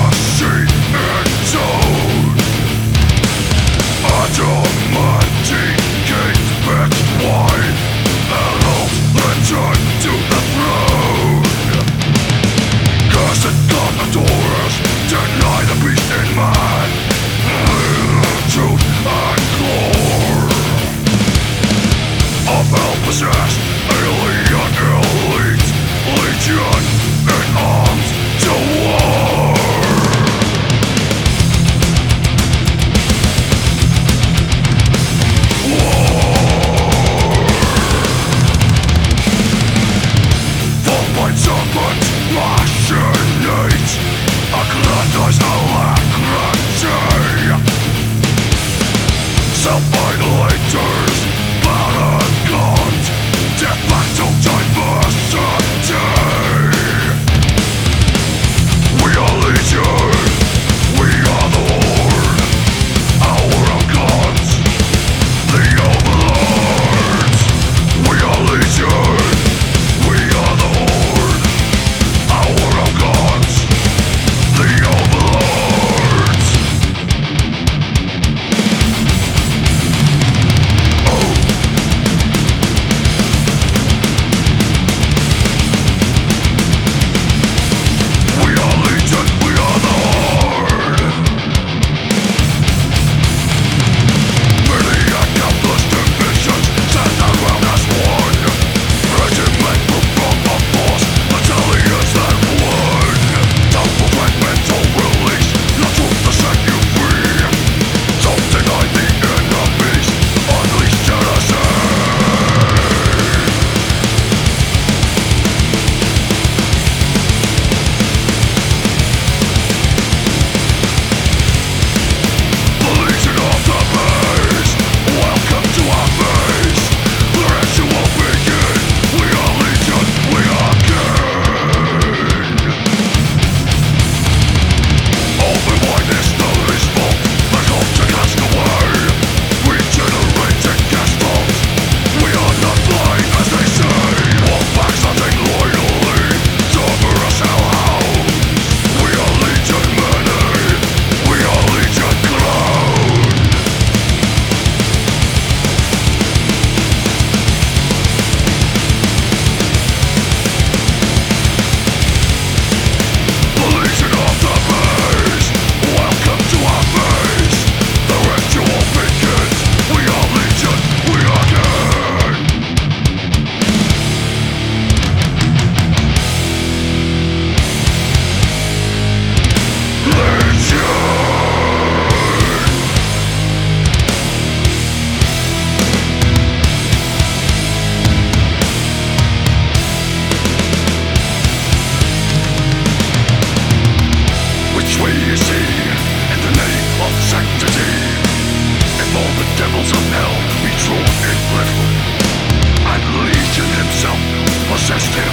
Self-idolators, blood and guns, de facto diversity. We are legion, we are the horde, our own gods, the overlords. We are legion, we are the horde, our own gods, the overlords. We are legion, we are the horde. Many and countless divisions stand around as one. Regiment from a force, battalions that won. Don't prevent mental release, your truth to set you free. Don't deny the enemies, unleash genocide. The Legion of the Base, welcome to our base. The ritual begins. We are legion, we are king. Open wide is the least fault, but hope to cast away. Regenerated gas bombs, we are not blind as they say. Wolfpacks hunting loyally, Cerberus hellhounds. We are legion many, we are legion crowned. The Legion of the Base, welcome to our base. The ritual begins. We are legion, we are king. Which way you see, in the name of sanctity, if all the devils of hell be drawn in little, and Legion himself possessed him.